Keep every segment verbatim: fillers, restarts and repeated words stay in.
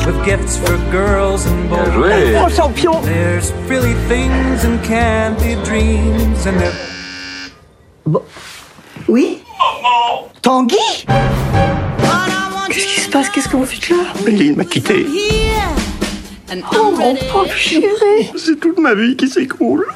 with gifts for girls and boys. Bien joué. Oh, champion! There's really things and candy dreams and they're... Bon. Oui? Tanguy? Qu'est-ce qui se passe? Qu'est-ce que vous faites là? Lynn m'a quitté. Oh, mon pauvre chéri! C'est toute ma vie qui s'écroule.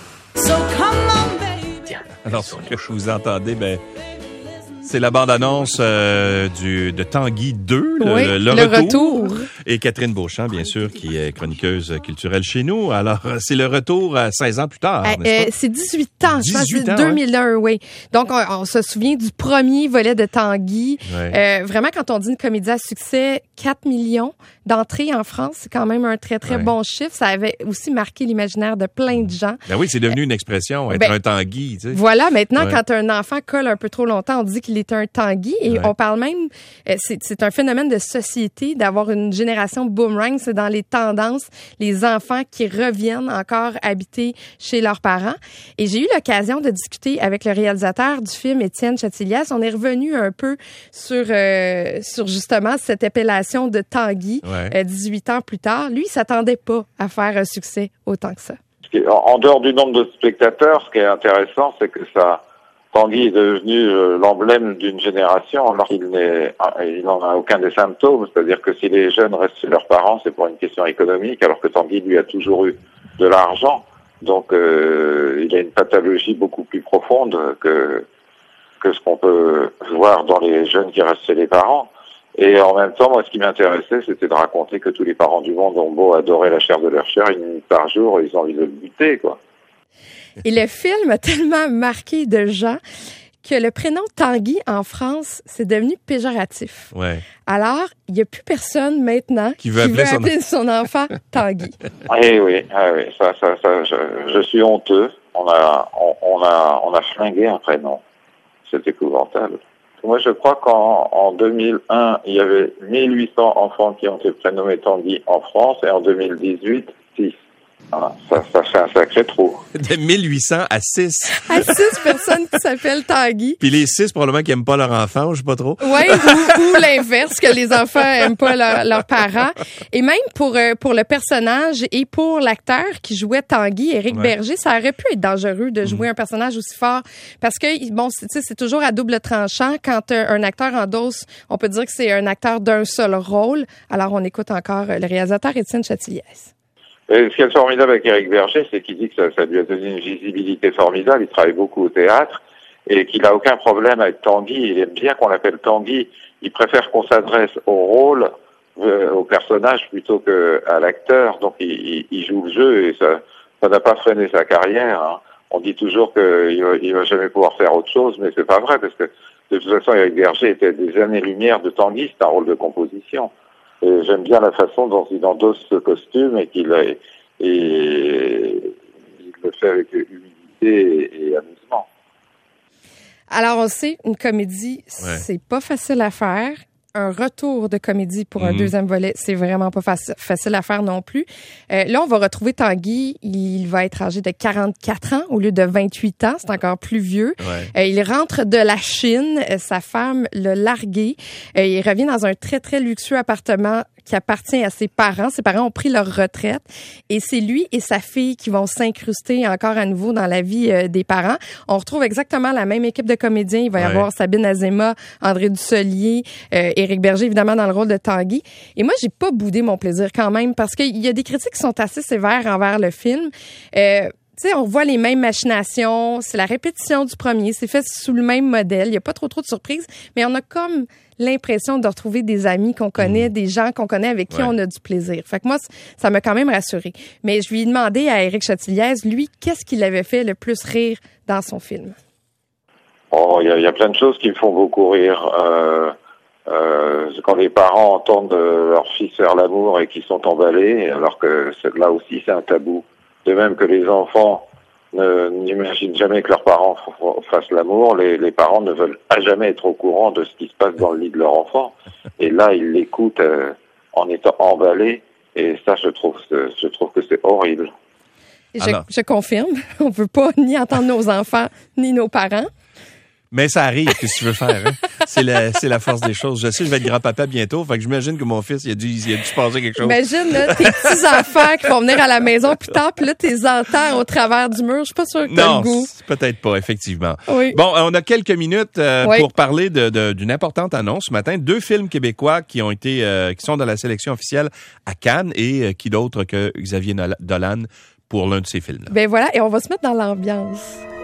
Alors, ce que vous entendez, ben, c'est la bande-annonce euh, du, de Tanguy deux, le, oui, le, le retour. retour. Et Catherine Beauchamp, bien sûr, qui est chroniqueuse culturelle chez nous. Alors, c'est le retour à seize ans plus tard, Euh, n'est-ce pas? euh, c'est dix-huit ans, je pense que dix-huit c'est ans, deux mille un, oui. Donc, on, on se souvient du premier volet de Tanguy. Ouais. Euh, vraiment, quand on dit une comédie à succès, quatre millions d'entrées en France, c'est quand même un très, très Ouais. bon chiffre. Ça avait aussi marqué l'imaginaire de plein de gens. Ben oui, c'est devenu une expression, être ben, un Tanguy, tu sais. Voilà, maintenant, Ouais. quand un enfant colle un peu trop longtemps, on dit qu'il est un Tanguy. Et Ouais. on parle même, euh, c'est, c'est un phénomène de société d'avoir une génération boomerang. C'est dans les tendances, les enfants qui reviennent encore habiter chez leurs parents. Et j'ai eu l'occasion de discuter avec le réalisateur du film, Étienne Chatilias. On est revenu un peu sur, euh, sur justement cette appellation de Tanguy, Ouais. euh, dix-huit ans plus tard. Lui, il s'attendait pas à faire un succès autant que ça. En dehors du nombre de spectateurs, ce qui est intéressant, c'est que ça, Tanguy est devenu euh, l'emblème d'une génération, alors qu'il n'est, il n'en a aucun des symptômes. C'est-à-dire que si les jeunes restent chez leurs parents, c'est pour une question économique, alors que Tanguy, lui, a toujours eu de l'argent. Donc, euh, il a une pathologie beaucoup plus profonde que que ce qu'on peut voir dans les jeunes qui restent chez les parents. Et en même temps, moi, ce qui m'intéressait, c'était de raconter que tous les parents du monde ont beau adorer la chair de leur chair, une minute par jour, ils ont envie de le buter, quoi. Et le film a tellement marqué de gens que le prénom Tanguy en France, c'est devenu péjoratif. Ouais. Alors, il n'y a plus personne maintenant Qui veut appeler son- appeler son enfant Tanguy. Eh oui, ah oui, ça, ça, ça, je, je suis honteux. On a, on, on a, on a flingué un prénom. C'est épouvantable. Moi, je crois qu'en en deux mille un, il y avait mille huit cents enfants qui ont été prénommés Tanguy en France, et en deux mille dix-huit, six. Voilà, ça, ça fait un sacré trou. De mille huit cents à six. À six personnes qui s'appellent Tanguy. Puis les six, probablement, qui aiment pas leur enfant, je sais pas trop. Oui, ou, ou l'inverse, que les enfants aiment pas leur- leurs parents. Et même pour euh, pour le personnage et pour l'acteur qui jouait Tanguy, Éric Ouais. Berger, ça aurait pu être dangereux de jouer un personnage aussi fort parce que bon, c'est, tu sais, c'est toujours à double tranchant quand un, un acteur endosse, on peut dire que c'est un acteur d'un seul rôle. Alors on écoute encore le réalisateur Étienne Chatilias. Et ce qui est formidable avec Éric Berger, c'est qu'il dit que ça, ça lui a donné une visibilité formidable. Il travaille beaucoup au théâtre et qu'il a aucun problème avec Tanguy. Il aime bien qu'on l'appelle Tanguy. Il préfère qu'on s'adresse au rôle, euh, au personnage plutôt qu'à l'acteur. Donc il, il, il joue le jeu et ça, ça n'a pas freiné sa carrière. Hein. On dit toujours qu'il va, il va jamais pouvoir faire autre chose, mais c'est pas vrai parce que de toute façon Éric Berger était des années-lumière de Tanguy. C'est un rôle de composition. Et j'aime bien la façon dont il endosse ce costume et qu'il a, et, et il le fait avec humilité et, et amusement. Alors on sait, une comédie, Ouais. c'est pas facile à faire. Un retour de comédie pour un Mhm. deuxième volet, c'est vraiment pas faci- facile à faire non plus. Euh, là, on va retrouver Tanguy. Il va être âgé de quarante-quatre ans au lieu de vingt-huit ans. C'est encore plus vieux. Ouais. Euh, il rentre de la Chine. Euh, sa femme l'a largué. Euh, il revient dans un très, très luxueux appartement qui appartient à ses parents. Ses parents ont pris leur retraite. Et c'est lui et sa fille qui vont s'incruster encore à nouveau dans la vie euh, des parents. On retrouve exactement la même équipe de comédiens. Il va y Ouais. avoir Sabine Azéma, André Dussolier, euh, Éric Berger, évidemment, dans le rôle de Tanguy. Et moi, j'ai pas boudé mon plaisir quand même parce qu'il y a des critiques qui sont assez sévères envers le film. Euh, Tu sais, on voit les mêmes machinations, c'est la répétition du premier, c'est fait sous le même modèle, il n'y a pas trop trop de surprises, mais on a comme l'impression de retrouver des amis qu'on connaît, des gens qu'on connaît avec qui Ouais. on a du plaisir. Fait que moi, c- ça m'a quand même rassurée. Mais je lui ai demandé à Éric Chatilias, lui, qu'est-ce qui l'avait fait le plus rire dans son film? Oh, il y a, il y a plein de choses qui me font beaucoup rire. Euh, euh, quand les parents entendent euh, leur fils faire l'amour et qu'ils sont emballés, alors que c'est- là aussi c'est un tabou. De même que les enfants ne, n'imaginent jamais que leurs parents f- fassent l'amour, les, les parents ne veulent à jamais être au courant de ce qui se passe dans le lit de leur enfant. Et là, ils l'écoutent euh, en étant emballés. Et ça, je trouve, je trouve que c'est horrible. Je, Alors. je confirme, on veut pas ni entendre nos enfants ni nos parents. Mais ça arrive, qu'est-ce que tu veux faire, hein? C'est la, c'est la force des choses. Je sais, je vais être grand-papa bientôt, fait que j'imagine que mon fils, il a dû, il a dû se passer quelque chose. Imagine, là, tes petits-enfants qui vont venir à la maison plus tard, puis là, t'es entends au travers du mur. Je suis pas sûre que t'as non, le goût. Peut-être pas, effectivement. Oui. Bon, on a quelques minutes euh, oui. pour parler de, de, d'une importante annonce ce matin. Deux films québécois qui ont été, euh, qui sont dans la sélection officielle à Cannes et euh, qui d'autre que Xavier Dolan pour l'un de ces films. Ben voilà, et on va se mettre dans l'ambiance.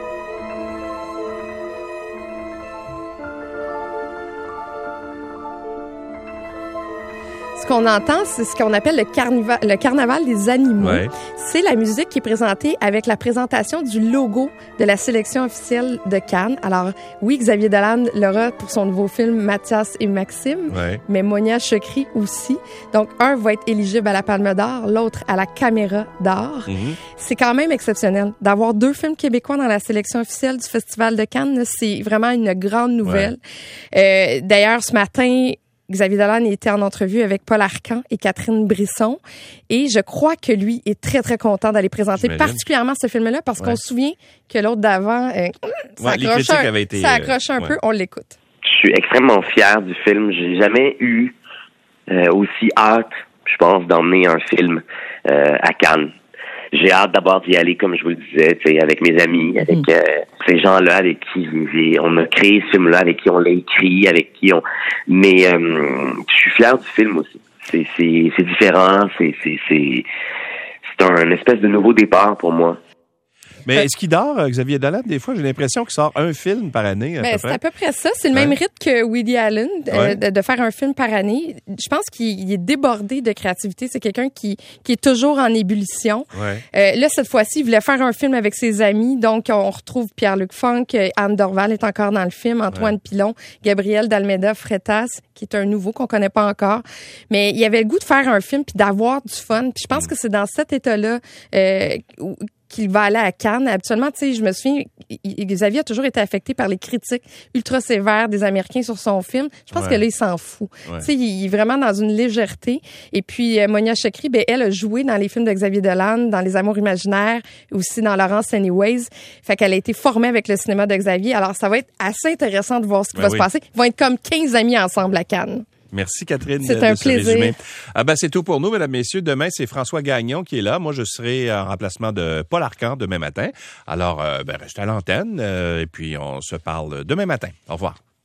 Ce qu'on entend, c'est ce qu'on appelle le, carnival, le carnaval des animaux. Ouais. C'est la musique qui est présentée avec la présentation du logo de la sélection officielle de Cannes. Alors, oui, Xavier Dolan l'aura pour son nouveau film Mathias et Maxime, ouais. mais Monia Chokri aussi. Donc, un va être éligible à la Palme d'Or, l'autre à la Caméra d'Or. Mm-hmm. C'est quand même exceptionnel d'avoir deux films québécois dans la sélection officielle du Festival de Cannes. C'est vraiment une grande nouvelle. Ouais. Euh, d'ailleurs, ce matin, Xavier Dolan était en entrevue avec Paul Arcand et Catherine Brisson. Et je crois que lui est très, très content d'aller présenter J'imagine. particulièrement ce film-là parce ouais. qu'on se souvient que l'autre d'avant, euh, ça ouais, accroche un, été, ça accroche un euh, peu. Ouais. On l'écoute. Je suis extrêmement fier du film. J'ai jamais eu euh, aussi hâte, je pense, d'emmener un film euh, à Cannes. J'ai hâte d'abord d'y aller, comme je vous le disais, avec mes amis, avec mm. euh, ces gens-là avec qui on a créé ce film-là, avec qui on l'a écrit, avec qui on... Mais euh, je suis fier du film aussi. C'est, c'est, c'est différent, c'est, c'est, c'est, c'est un espèce de nouveau départ pour moi. Mais est-ce qu'il dort, Xavier Dolan? Des fois, j'ai l'impression qu'il sort un film par année. À ben, peu c'est près. à peu près ça. C'est le ouais. même rythme que Woody Allen, euh, ouais. de, de faire un film par année. Je pense qu'il est débordé de créativité. C'est quelqu'un qui, qui est toujours en ébullition. Ouais. Euh, là, cette fois-ci, il voulait faire un film avec ses amis. Donc, on retrouve Pierre-Luc Funk, Anne Dorval est encore dans le film, Antoine ouais. Pilon, Gabriel d'Almeida Freitas, qui est un nouveau qu'on connaît pas encore. Mais il avait le goût de faire un film puis d'avoir du fun. Puis je pense mm. que c'est dans cet état-là euh, où, qu'il va aller à Cannes. Habituellement, tu sais, je me souviens, Xavier a toujours été affecté par les critiques ultra sévères des Américains sur son film. Je pense ouais. que là, il s'en fout. Ouais. Tu sais, il est vraiment dans une légèreté. Et puis, euh, Monia Chokri, ben, elle a joué dans les films de Xavier Dolan, dans Les Amours imaginaires, aussi dans Laurence Anyways. Fait qu'elle a été formée avec le cinéma de Xavier. Alors, ça va être assez intéressant de voir ce qui ben va oui. se passer. Ils vont être comme quinze amis ensemble à Cannes. Merci, Catherine. C'est de, un de plaisir. Résumé. Ah ben, c'est tout pour nous, mesdames, messieurs. Demain, c'est François Gagnon qui est là. Moi, je serai en remplacement de Paul Arcand demain matin. Alors, euh, ben, restez à l'antenne euh, et puis on se parle demain matin. Au revoir.